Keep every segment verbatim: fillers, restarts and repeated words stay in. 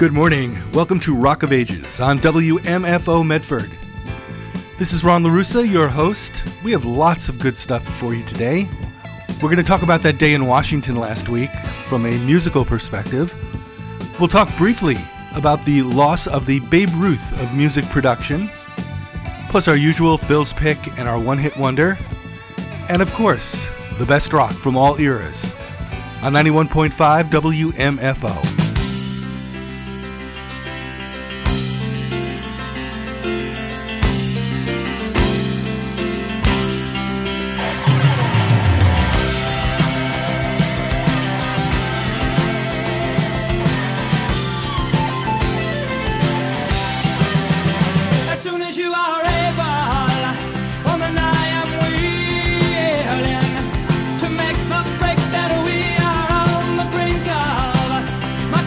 Good morning. Welcome to Rock of Ages on W M F O Medford. This is Ron LaRussa, your host. We have lots of good stuff for you today. We're going to talk about that day in Washington last week from a musical perspective. We'll talk briefly about the loss of the Babe Ruth of music production, plus our usual Phil's Pick and our one-hit wonder, and of course, the best rock from all eras on ninety-one point five W M F O. My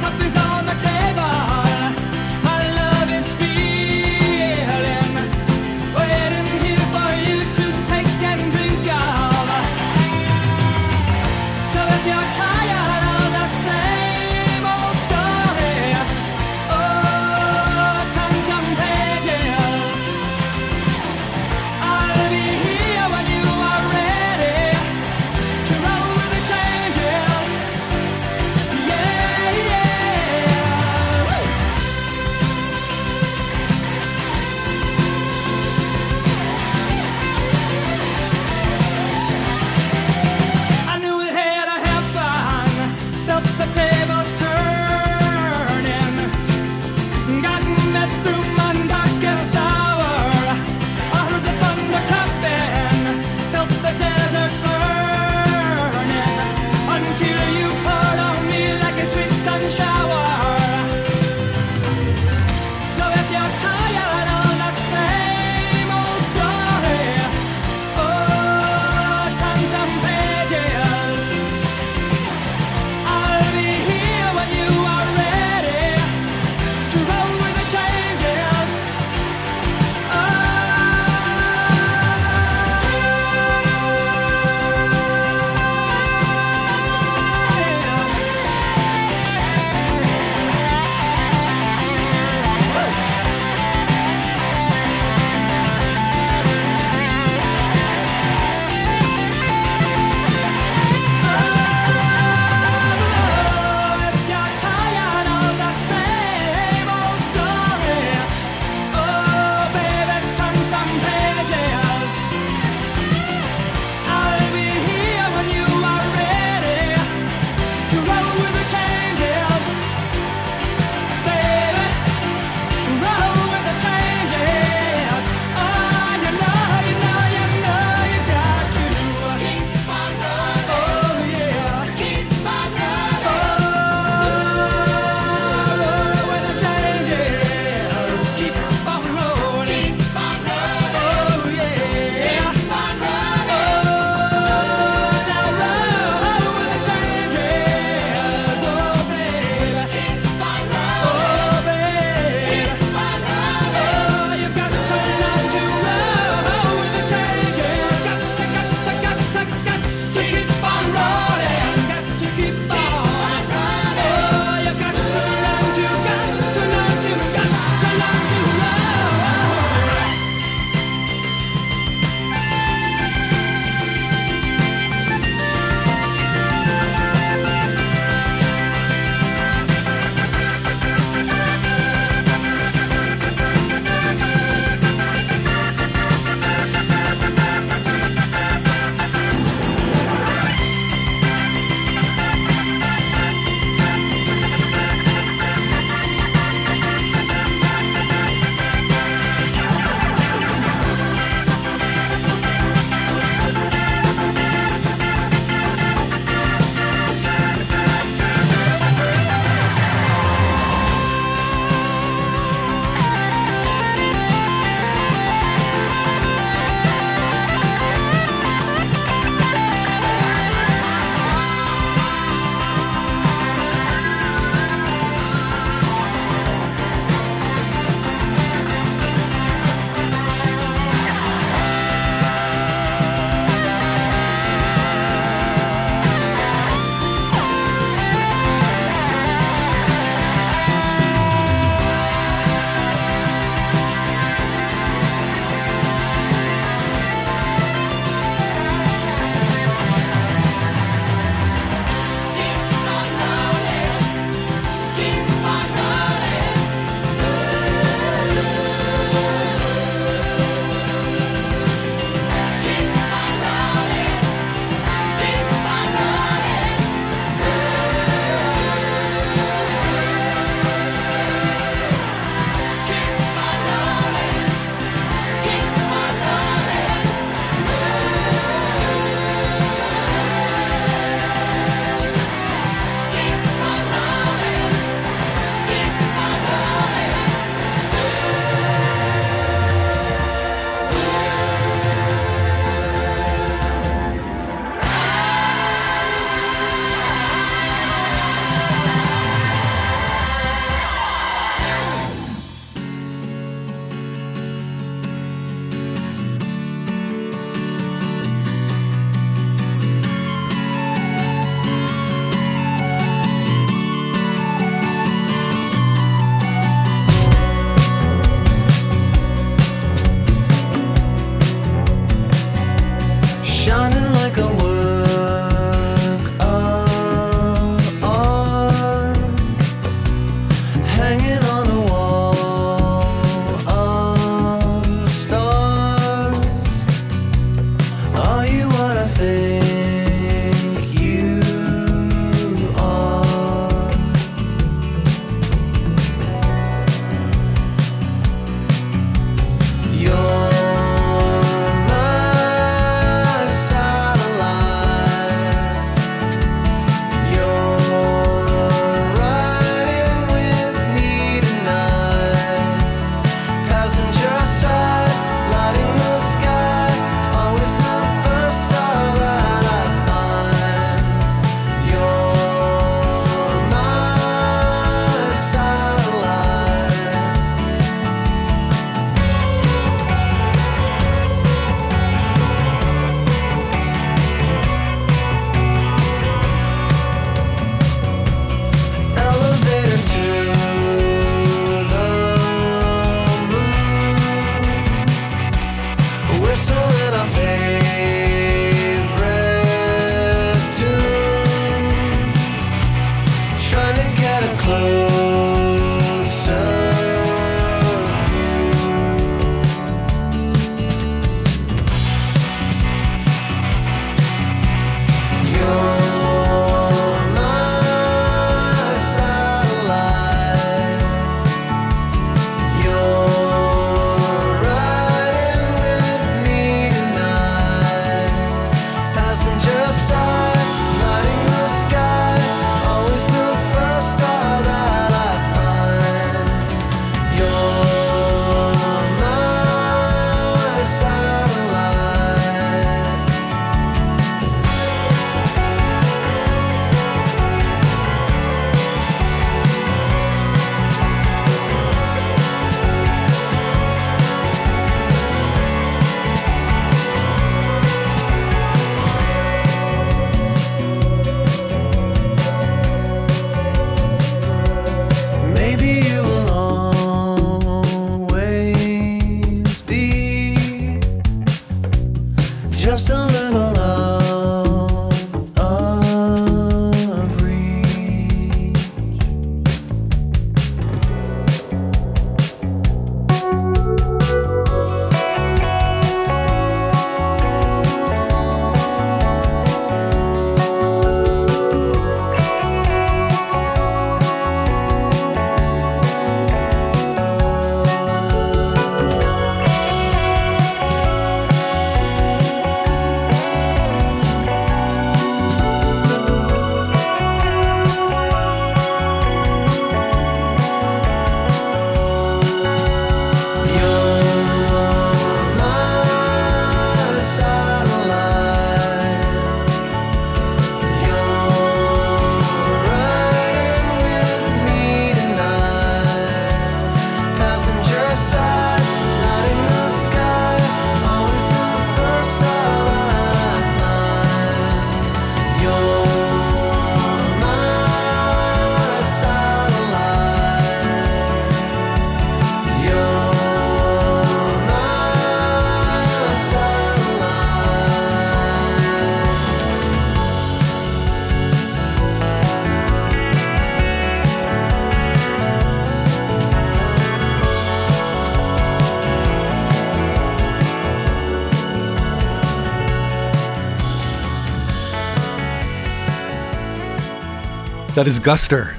That is Guster.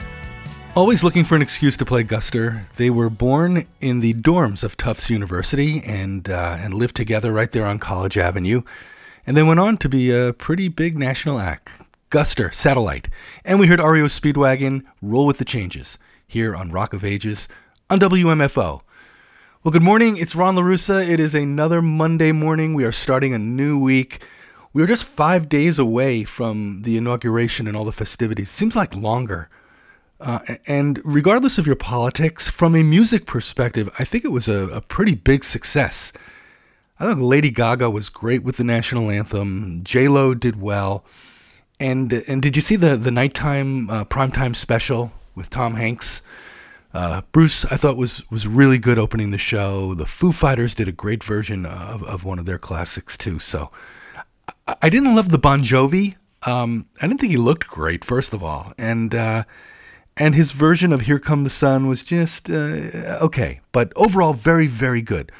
Always looking for an excuse to play Guster. They were born in the dorms of Tufts University and uh, and lived together right there on College Avenue. And they went on to be a pretty big national act. Guster, Satellite. And we heard R E O Speedwagon, Roll with the Changes, here on Rock of Ages on W M F O. Well, good morning. It's Ron LaRussa. It is another Monday morning. We are starting a new week. We are just five days away from the inauguration and all the festivities. It seems like longer. Uh, and regardless of your politics, from a music perspective, I think it was a, a pretty big success. I thought Lady Gaga was great with the national anthem. J-Lo did well. And and did you see the, the nighttime uh, primetime special with Tom Hanks? Uh, Bruce, I thought, was was really good opening the show. The Foo Fighters did a great version of, of one of their classics, too. So I didn't love the Bon Jovi. Um, I didn't think he looked great, first of all. And uh, and his version of Here Come the Sun was just uh, okay. But overall, very, very good.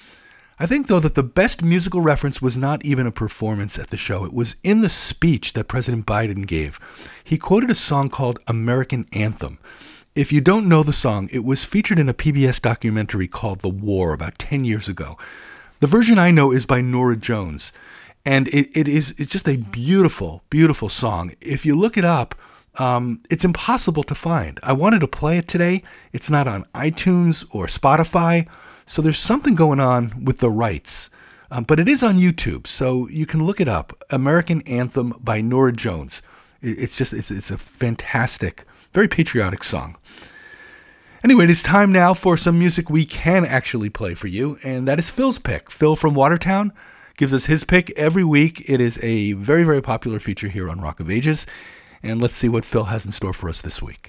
I think, though, that the best musical reference was not even a performance at the show. It was in the speech that President Biden gave. He quoted a song called American Anthem. If you don't know the song, it was featured in a P B S documentary called The War about ten years ago. The version I know is by Norah Jones. And it, it is it's just a beautiful, beautiful song. If you look it up, um, it's impossible to find. I wanted to play it today. It's not on iTunes or Spotify. So there's something going on with the rights. Um, but it is on YouTube, so you can look it up. American Anthem by Norah Jones. It, it's just, it's, it's a fantastic, very patriotic song. Anyway, it is time now for some music we can actually play for you, and that is Phil's pick. Phil from Watertown gives us his pick every week. It is a very, very popular feature here on Rock of Ages. And let's see what Phil has in store for us this week.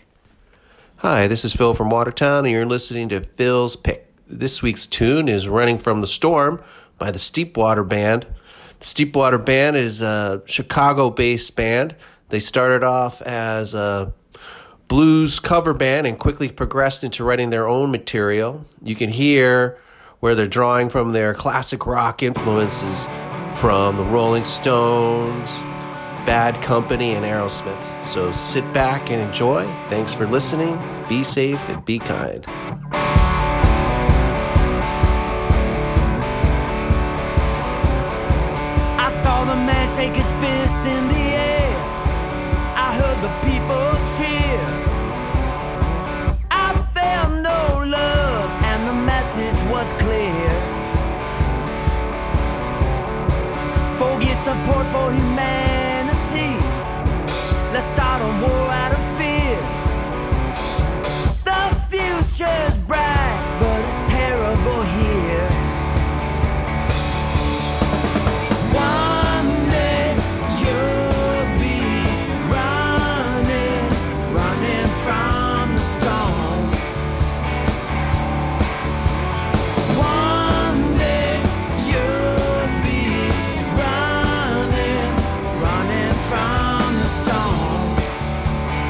Hi, this is Phil from Watertown, and you're listening to Phil's Pick. This week's tune is Running from the Storm by the Steepwater Band. The Steepwater Band is a Chicago-based band. They started off as a blues cover band and quickly progressed into writing their own material. You can hear where they're drawing from their classic rock influences from the Rolling Stones, Bad Company, and Aerosmith. So sit back and enjoy. Thanks for listening. Be safe and be kind. I saw the man shake his fist in the air. I heard the people cheer. I felt no love, and the message was clear. Forget support for humanity. Let's start a war out of fear. The future's bright, but it's terrible here. One day you'll be running, running from the storm. One day you'll be running, running from the storm.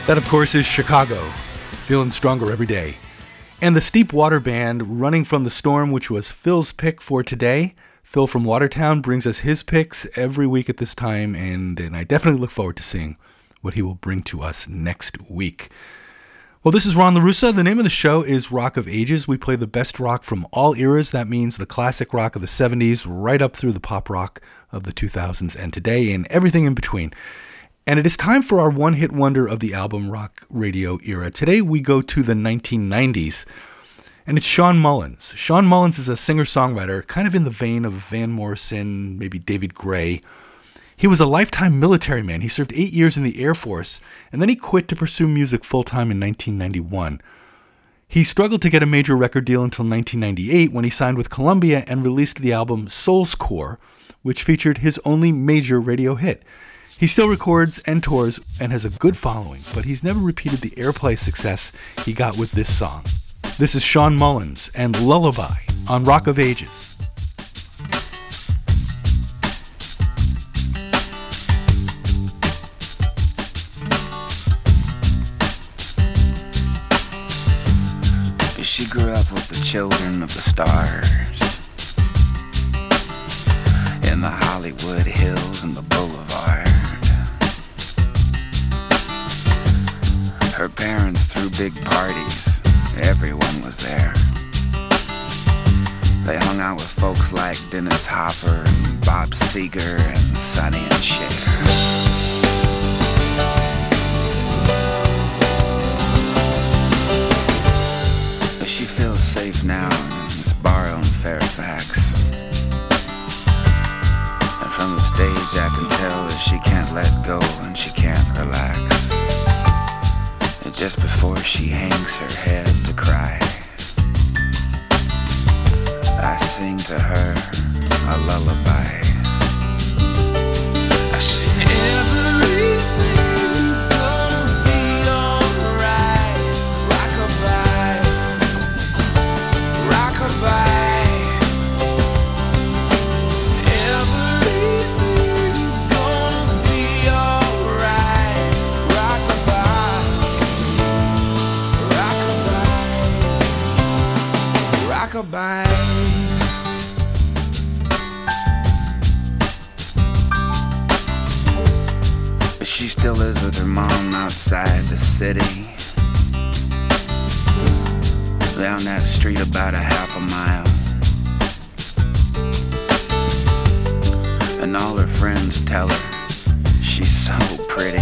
That, of course, is Chicago, feeling stronger every day. And the Steep Water Band, Running from the Storm, which was Phil's pick for today. Phil from Watertown brings us his picks every week at this time, and, and I definitely look forward to seeing what he will bring to us next week. Well, this is Ron LaRussa. The name of the show is Rock of Ages. We play the best rock from all eras. That means the classic rock of the seventies, right up through the pop rock of the two thousands and today, and everything in between. And it is time for our one-hit wonder of the album rock radio era. Today we go to the nineteen nineties, and it's Shawn Mullins. Shawn Mullins is a singer-songwriter, kind of in the vein of Van Morrison, maybe David Gray. He was a lifetime military man. He served eight years in the Air Force, and then he quit to pursue music full-time in nineteen ninety-one. He struggled to get a major record deal until nineteen ninety-eight, when he signed with Columbia and released the album Soul's Core, which featured his only major radio hit. He still records and tours and has a good following, but he's never repeated the airplay success he got with this song. This is Shawn Mullins and Lullaby on Rock of Ages. She grew up with the children of the stars, in the Hollywood Hills and the Boulevard. Her parents threw big parties, everyone was there. They hung out with folks like Dennis Hopper and Bob Seger and Sonny and Cher. She feels safe now in Sbarro and Fairfax. And from the stage I can tell that she can't let go and she can't relax. And just before she hangs her head to cry, I sing to her a lullaby. I sing everything's gonna be alright. Rockabye, rockabye. Everything's gonna be alright. Rockabye, rockabye, rockabye. She still lives with her mom outside the city, down that street about a half a mile. And all her friends tell her she's so pretty,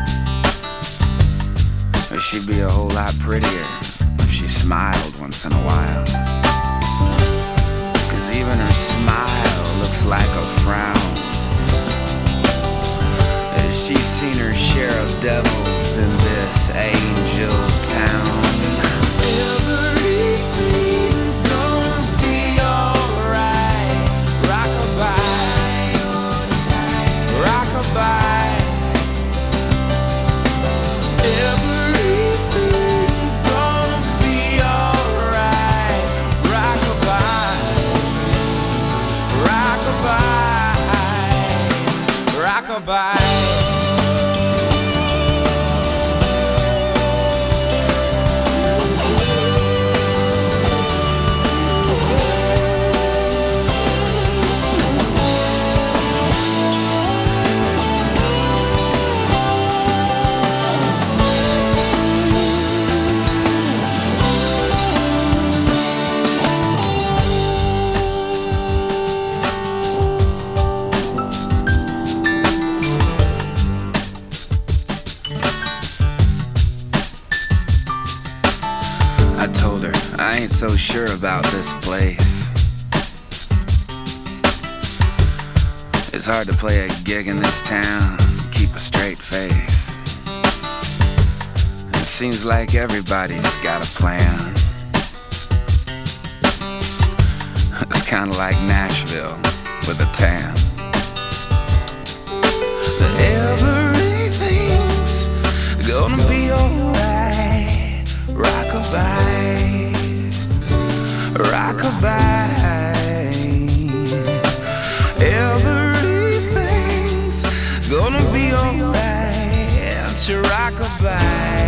but she'd be a whole lot prettier if she smiled once in a while. 'Cause even her smile looks like a frown. She's seen her share of devils in this angel town. Everything's gonna be alright. Rockabye, rockabye. Everything's gonna be alright. Rockabye, rockabye, rockabye. I ain't so sure about this place. It's hard to play a gig in this town, keep a straight face. It seems like everybody's got a plan. It's kinda like Nashville with a tan. But everything's gonna be alright. Rockabye, rockabye. Everything's gonna be alright. To rockabye.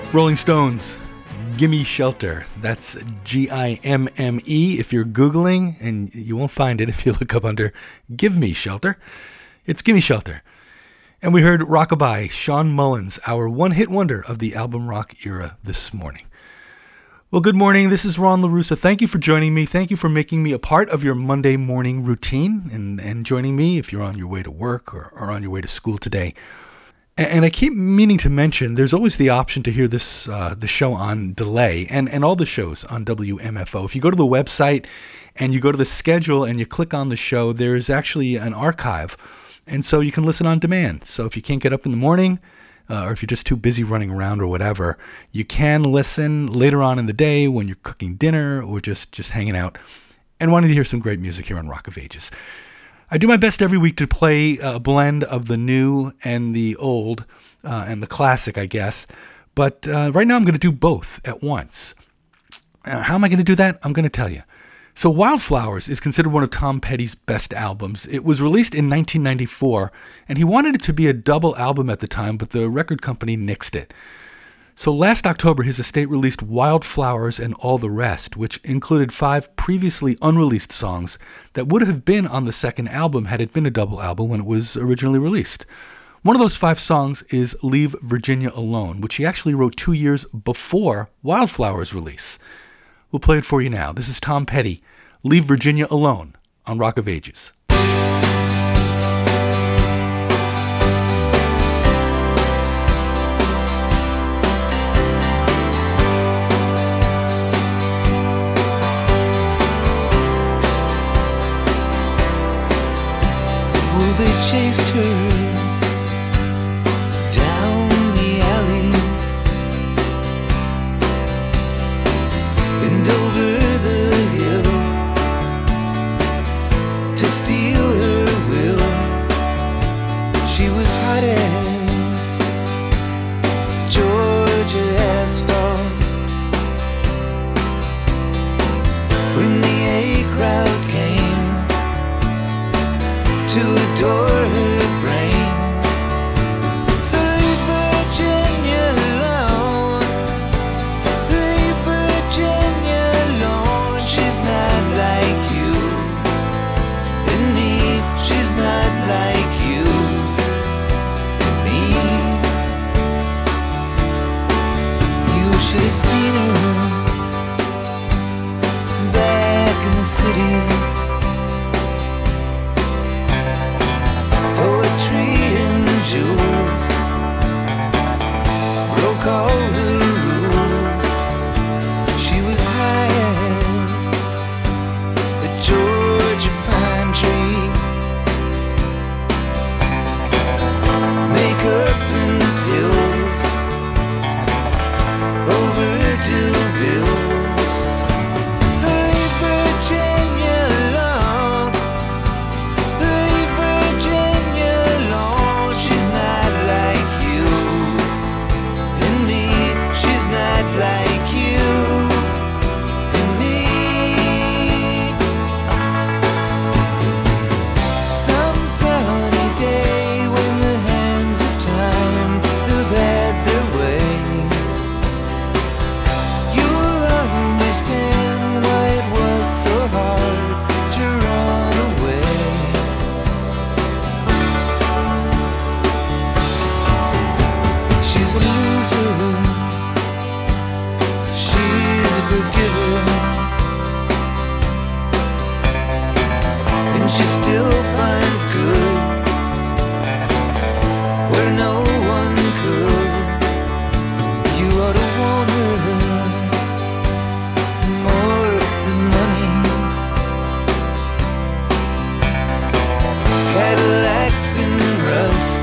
Rolling Stones, Gimme Shelter. That's G I M M E if you're Googling, and you won't find it if you look up under Give Me Shelter. It's Gimme Shelter. And we heard Rockabye, Sean Mullins, our one-hit wonder of the album rock era this morning. Well, good morning. This is Ron LaRussa. Thank you for joining me. Thank you for making me a part of your Monday morning routine and, and joining me if you're on your way to work or, or on your way to school today. And, and I keep meaning to mention, there's always the option to hear this uh, the show on delay and, and all the shows on W M F O. If you go to the website and you go to the schedule and you click on the show, there's actually an archive. And so you can listen on demand. So if you can't get up in the morning, Uh, or if you're just too busy running around or whatever, you can listen later on in the day when you're cooking dinner or just, just hanging out and wanting to hear some great music here on Rock of Ages. I do my best every week to play a blend of the new and the old uh, and the classic, I guess. But uh, right now I'm going to do both at once. Uh, how am I going to do that? I'm going to tell you. So Wildflowers is considered one of Tom Petty's best albums. It was released in nineteen ninety-four, and he wanted it to be a double album at the time, but the record company nixed it. So last October, his estate released Wildflowers and All the Rest, which included five previously unreleased songs that would have been on the second album had it been a double album when it was originally released. One of those five songs is Leave Virginia Alone, which he actually wrote two years before Wildflowers' release. We'll play it for you now. This is Tom Petty, Leave Virginia Alone, on Rock of Ages. Well, they chased her down the alley and over the hill to steal her will. She was hot as Georgia asphalt when the A crowd came to adore her brain. So leave Virginia alone, leave Virginia alone. She's not like you and me, she's not like you and me. You should have seen her back in the city. Poetry and jewels broke all the rules. She was high as a Georgia pine tree. Makeup and pills, overdue bills. So leave Virginia alone, leave Virginia alone. She's not like you and me, she's not like you and me. Some sunny day when the hands of time have had their way, you'll understand why it was so hard to run away. She's a loser, she's a forgiver, and she still finds good where no one could. You ought to want her more than money. Cadillacs and rust,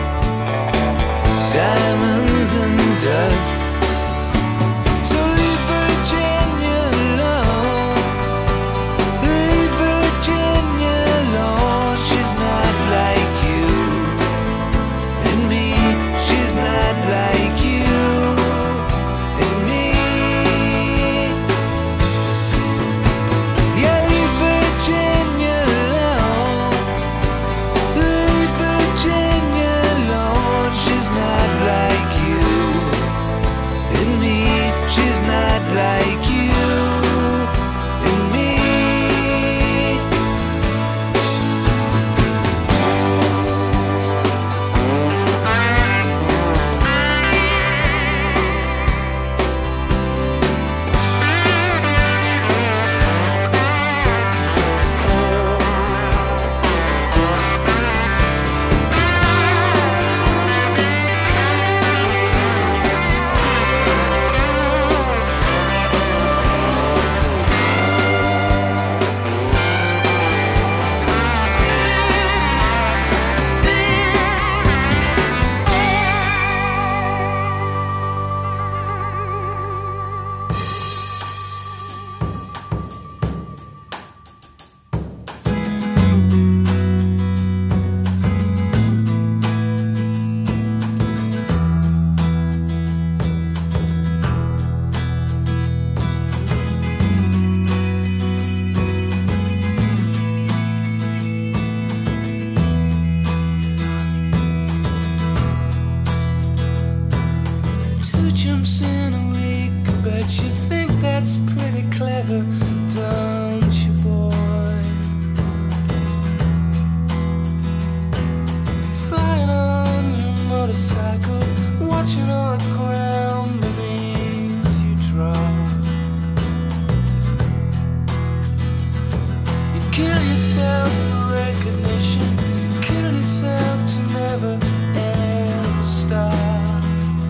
diamonds and dust. So leave Virginia alone, leave Virginia alone. She's not like you and me. Kill yourself for recognition. Kill yourself to never ever stop.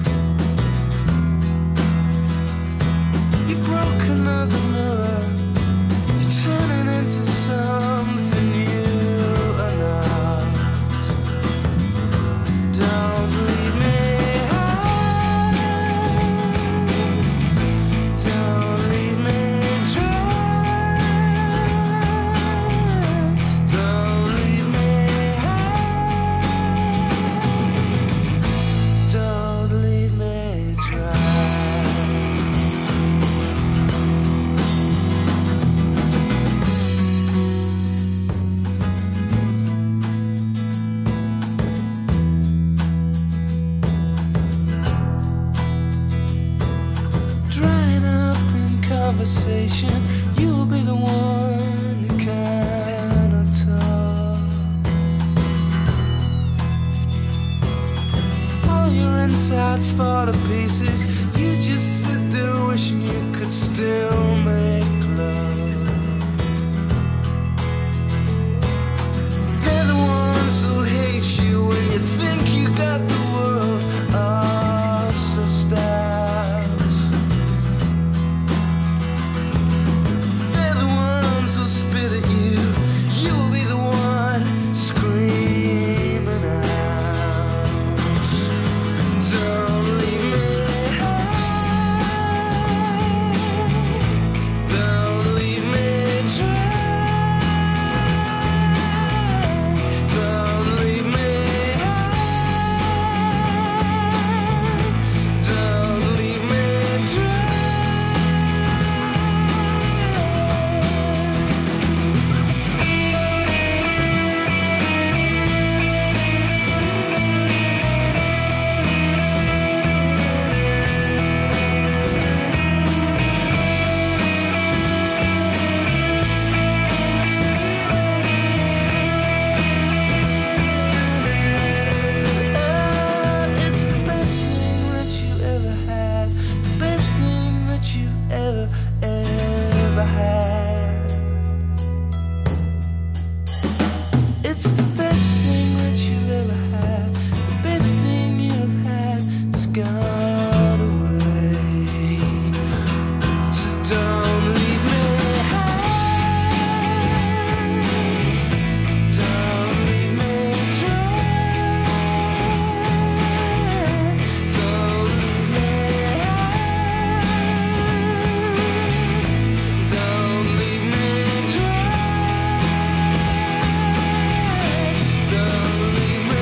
You broke another mirror. You're turning into something you are not. Don't leave me high. Don't leave me dry. Don't leave me high. Don't leave me dry. Drying up in conversation, you'll be the one who cannot talk. All your insides fall to pieces. You just sit there wishing you could still make love. They're the ones who hate you when you think you got the world all so stars. They're the ones who spit at you. You'll be the one screaming out. Don't leave me high. Don't leave me dry. Don't leave me high. Don't leave me dry. It's the best thing that you ever had. The best thing that you ever, ever had. It's the best thing that you ever had. The best thing you've had has gone away. So don't leave me high. Don't leave me dry. Don't leave me high. Don't leave me dry. Don't leave me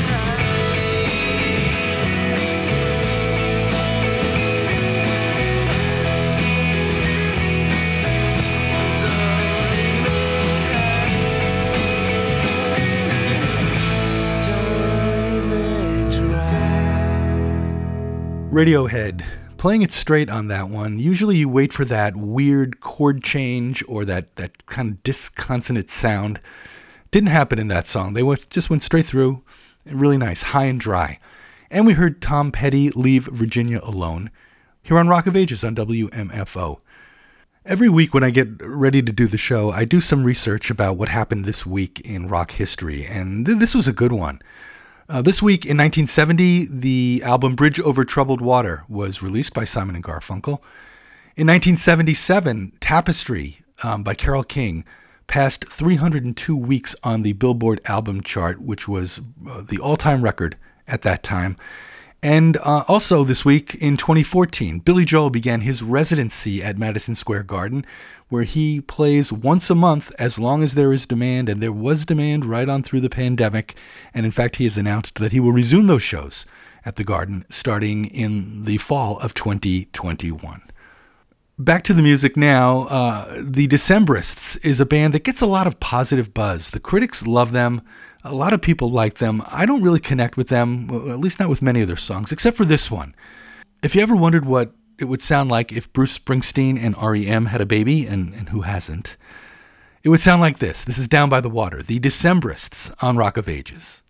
Radiohead, playing it straight on that one. Usually you wait for that weird chord change or that, that kind of disconsonant sound. Didn't happen in that song. They went, just went straight through. Really nice, high and dry. And we heard Tom Petty, Leave Virginia Alone, here on Rock of Ages on W M F O. Every week when I get ready to do the show, I do some research about what happened this week in rock history, and th- this was a good one. Uh, this week in nineteen seventy, the album Bridge Over Troubled Water was released by Simon and Garfunkel. In nineteen seventy-seven, Tapestry um, by Carole King passed three hundred two weeks on the Billboard album chart, which was uh, the all-time record at that time. And uh, also this week in twenty fourteen, Billy Joel began his residency at Madison Square Garden, where he plays once a month as long as there is demand, and there was demand right on through the pandemic. And in fact, he has announced that he will resume those shows at the Garden starting in the fall of twenty twenty-one. Back to the music now. Uh, the Decemberists is a band that gets a lot of positive buzz. The critics love them. A lot of people like them. I don't really connect with them, well, at least not with many of their songs, except for this one. If you ever wondered what it would sound like if Bruce Springsteen and R E M had a baby, and, and who hasn't, it would sound like this. This is Down by the Water, the Decemberists on Rock of Ages.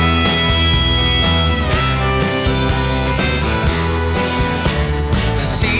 See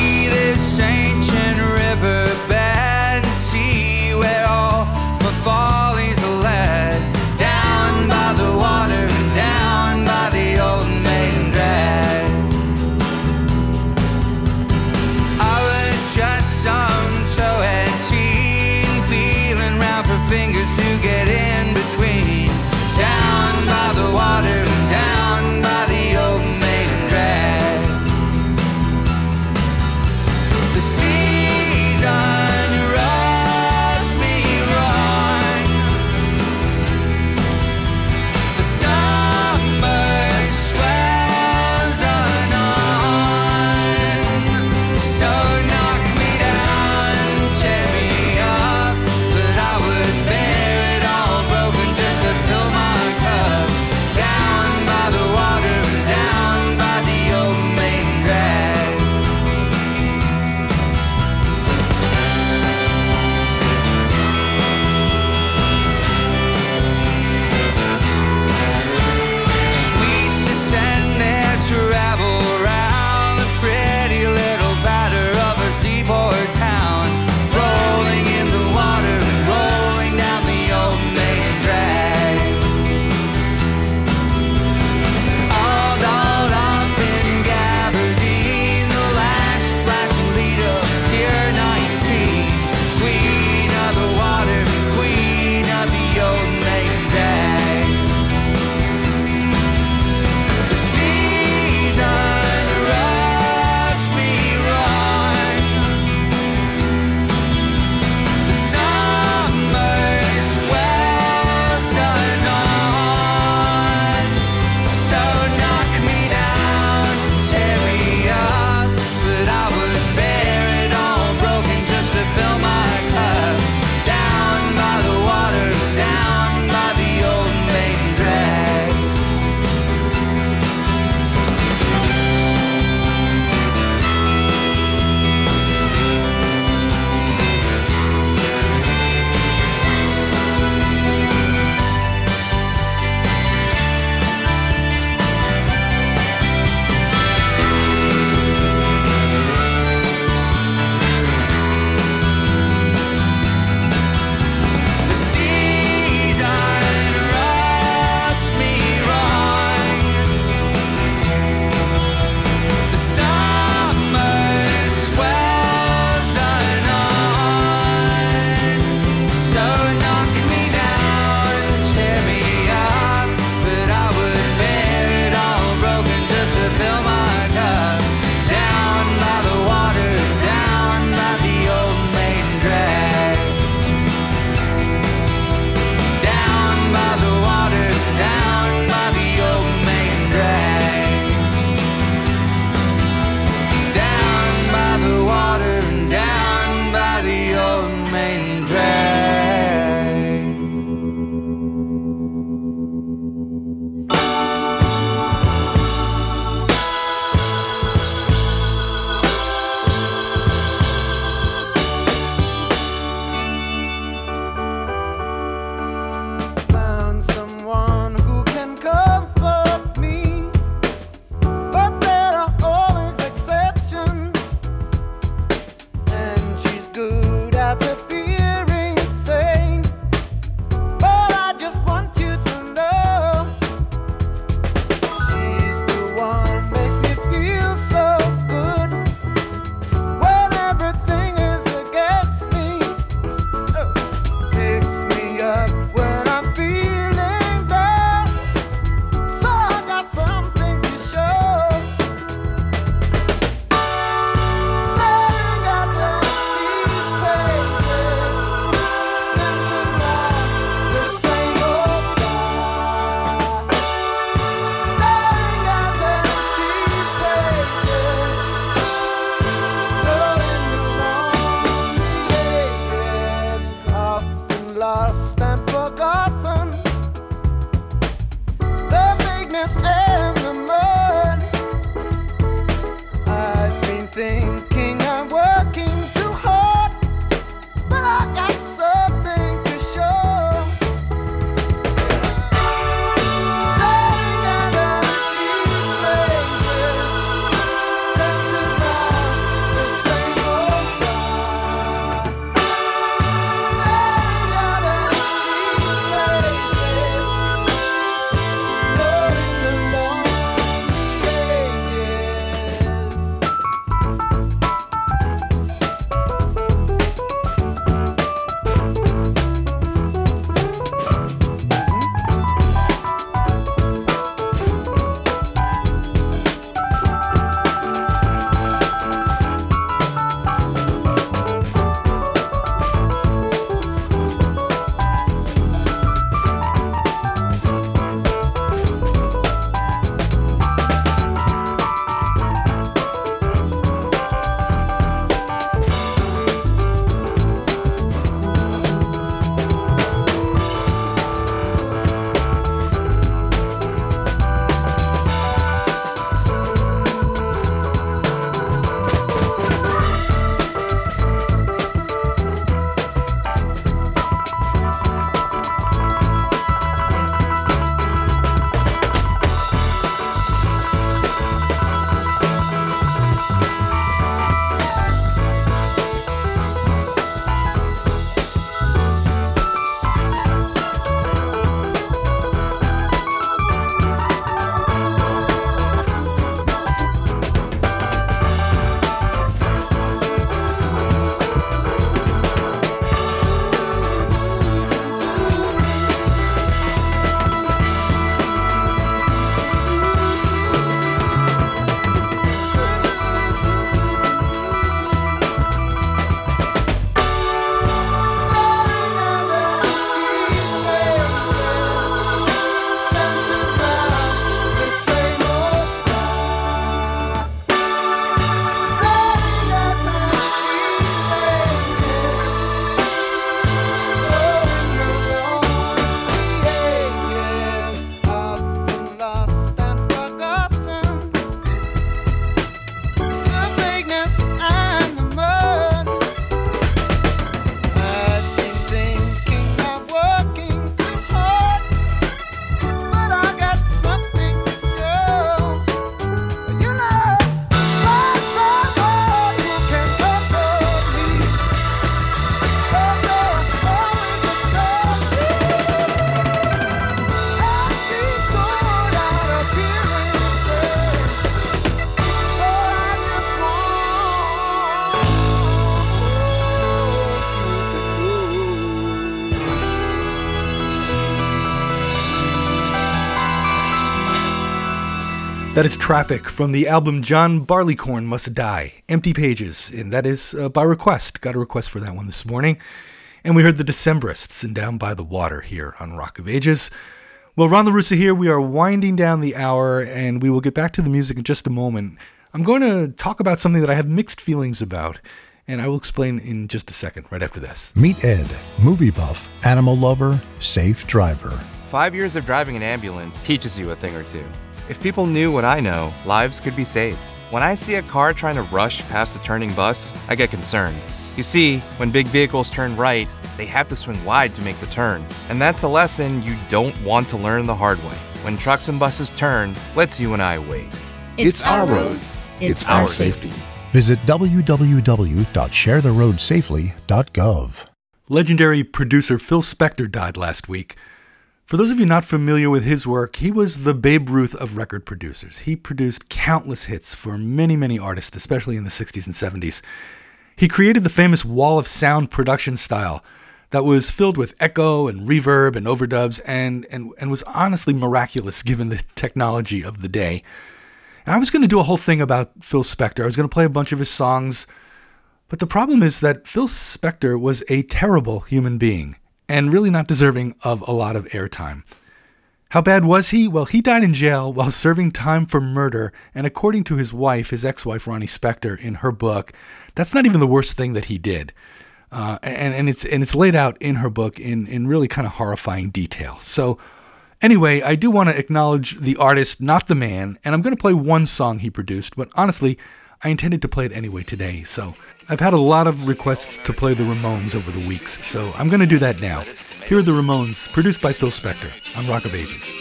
That is Traffic from the album John Barleycorn Must Die, Empty Pages, and that is uh, by request. Got a request for that one this morning. And we heard the Decemberists and Down by the Water here on Rock of Ages. Well, Ron LaRussa here. We are winding down the hour, and we will get back to the music in just a moment. I'm going to talk about something that I have mixed feelings about, and I will explain in just a second, right after this. Meet Ed, movie buff, animal lover, safe driver. Five years of driving an ambulance teaches you a thing or two. If people knew what I know, lives could be saved. When I see a car trying to rush past a turning bus, I get concerned. You see, when big vehicles turn right, they have to swing wide to make the turn. And that's a lesson you don't want to learn the hard way. When trucks and buses turn, let's you and I wait. It's, it's our roads. It's, it's our, our safety. safety. Visit w w w dot share the road safely dot gov. Legendary producer Phil Spector died last week. For those of you not familiar with his work, he was the Babe Ruth of record producers. He produced countless hits for many, many artists, especially in the sixties and seventies. He created the famous wall of sound production style that was filled with echo and reverb and overdubs and, and, and was honestly miraculous given the technology of the day. And I was going to do a whole thing about Phil Spector. I was going to play a bunch of his songs, but the problem is that Phil Spector was a terrible human being, and really not deserving of a lot of airtime. How bad was he? Well, he died in jail while serving time for murder, and according to his wife, his ex-wife Ronnie Spector, in her book, that's not even the worst thing that he did. Uh, and, and it's and it's laid out in her book in, in really kind of horrifying detail. So anyway, I do want to acknowledge the artist, not the man, and I'm going to play one song he produced, but honestly, I intended to play it anyway today, so I've had a lot of requests to play the Ramones over the weeks, so I'm going to do that now. Here are the Ramones, produced by Phil Spector on Rock of Ages.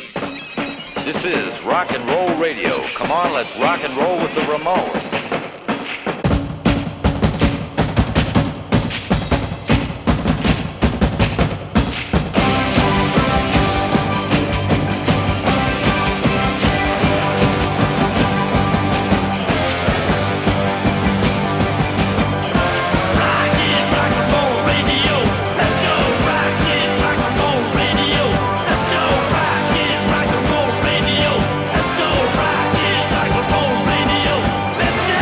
This is Rock and Roll Radio. Come on, let's rock and roll with the Ramones. Let's go!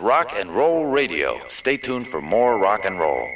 Rock and Roll Radio. Stay tuned for more rock and roll.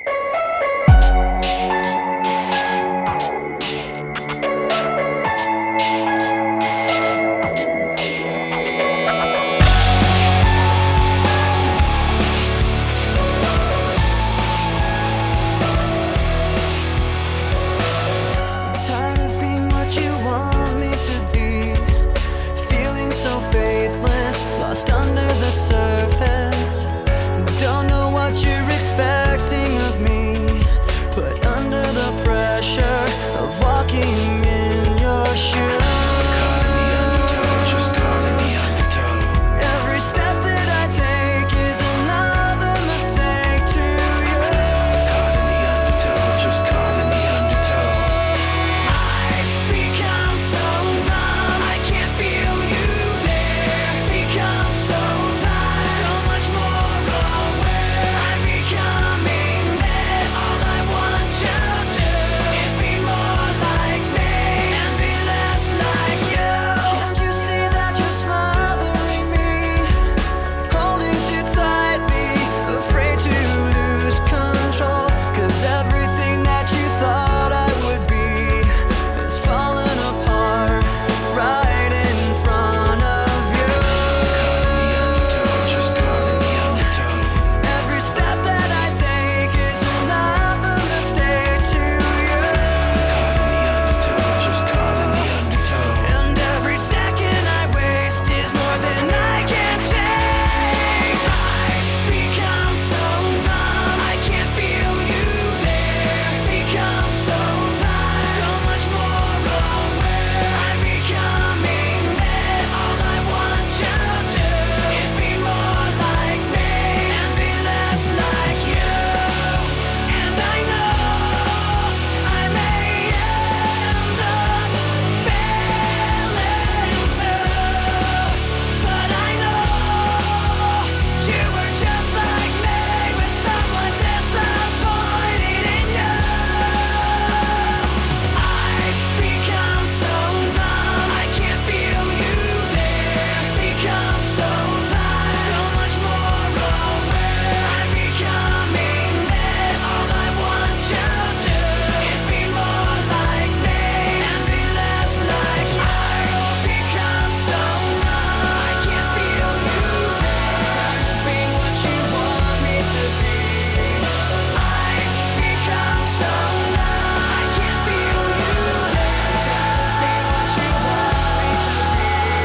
Lost under the surface. Don't know what you're expecting of me. Put under the pressure of walking in your shoes. Caught in the undertow, just caught in the undertow. Every step that I take is another mistake to you. Caught in the undertow, just caught in the undertow. I've become so numb, I can't feel you there. Become so tired, so much more aware. I'm becoming this. All I want to do is be more like me and be less like you. Can't you see that you're smothering me, holding too tightly, afraid to lose control? 'Cause everything that you thought I would be is falling apart right in front of you. Caught in the undertow, just caught in the undertow. Every step that I take is another mistake to you. Caught in the undertow, just caught in the undertow. And every second I waste is more than I can take. I've become so numb, I can't feel you there. Become so tired, so much more aware. I'm becoming this. All I want to do is be more like me and be less like you. And I know I may end up failing too, but I know you were just like me, with someone disappointed in you. I've become so numb, I can't feel you there. Become so tired, so much more aware. I'm becoming this. All I want to do is be more like me and be less like you. I've become so numb, I can't feel you there. Tired of being what you want me to be. I've become so numb, I can't feel you there. Tired of being what you want me to be.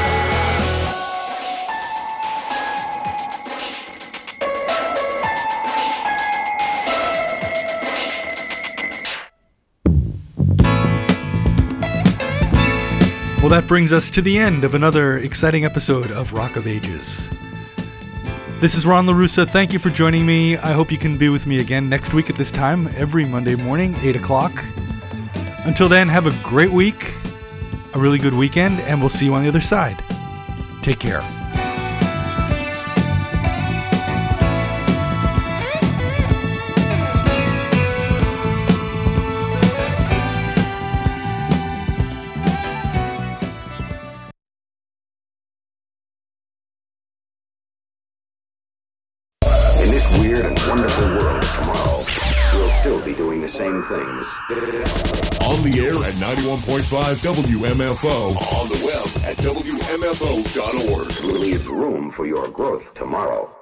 Well, that brings us to the end of another exciting episode of Rock of Ages. This is Ron LaRussa. Thank you for joining me. I hope you can be with me again next week at this time, every Monday morning, eight o'clock. Until then, have a great week, a really good weekend, and we'll see you on the other side. Take care. In this weird and wonderful world of tomorrow, we'll still be doing the same things. On the air at ninety-one point five W M F O. On the web at W M F O dot org. Leave room for your growth tomorrow.